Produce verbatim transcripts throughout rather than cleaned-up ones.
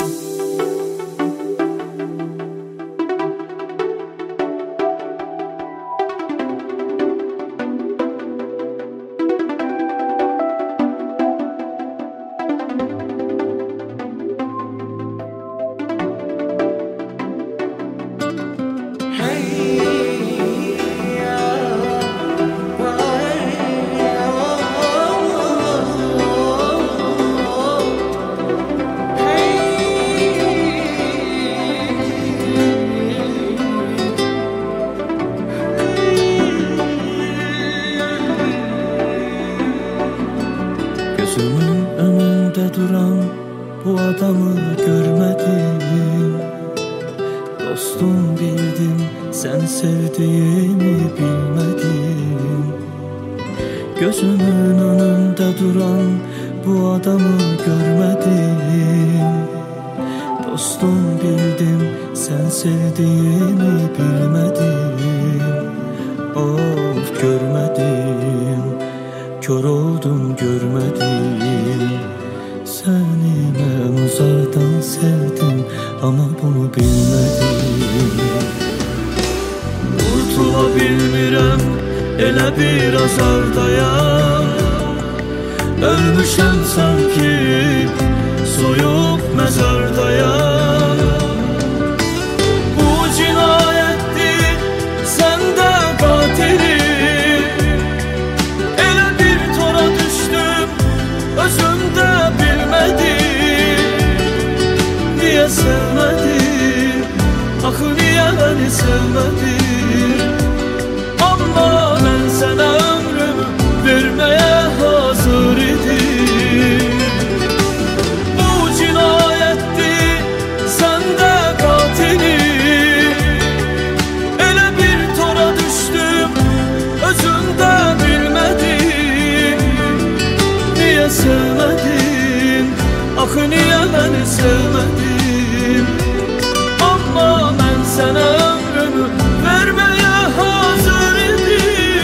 Gözümün önünde duran bu adamı görmedim. Dostum bildim, sen sevdiğimi bilmedin. Gözümün önünde duran bu adamı görmedim. Dostum bildim, sen sevdiğimi bilmedin. Of görmedim, kör oldum görmedim. Seni ben uzaktan sevdim ama bunu bilmedim. Kurtula bilmirəm, elə bir azardayam. Ölmüşəm sanki, soyuq məzardayam. Bu cinayətdir, sən də qatilim. Elə bir tora düşdüm, özüm də bilmədim. Niyə sevmədim, axı niyə məni sevmədim? Amma mən sənə ömrümü verməyə hazır idim. Bu cinayətdir, sən də qatilim. Elə bir tora düşdüm, özüm də bilmədim. Niyə sevmədin, axı niyə məni sevmədin? Amma mən sənə ömrümü verməyə hazır idim.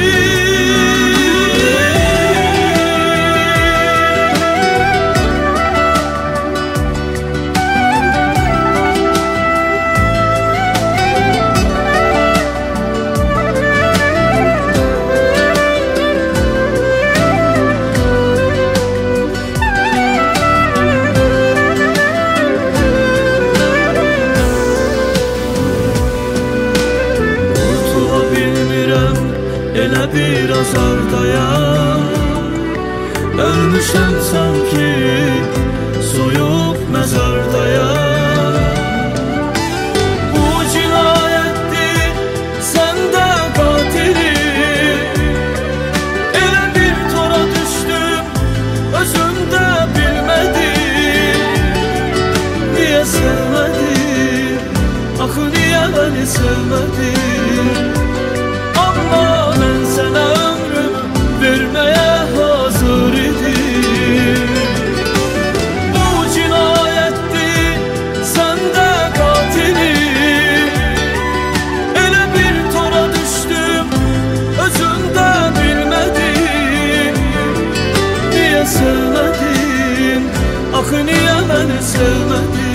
Elə bir azardayam. Ölmüşəm sanki, soyuq məzardayam. Bu cinayətdir, sən də qatilim. Elə bir tora düşdüm, özüm də bilmədim. Niyə sevmədim, axı niyə məni sevmədin? Amma mən sənə ömrümü verməyə hazır idim. Bu cinayətdir, sən də qatilim. Elə bir tora düşdüm, özüm də bilmədim. Niyə sevmədin, axı niyə məni sevmədin?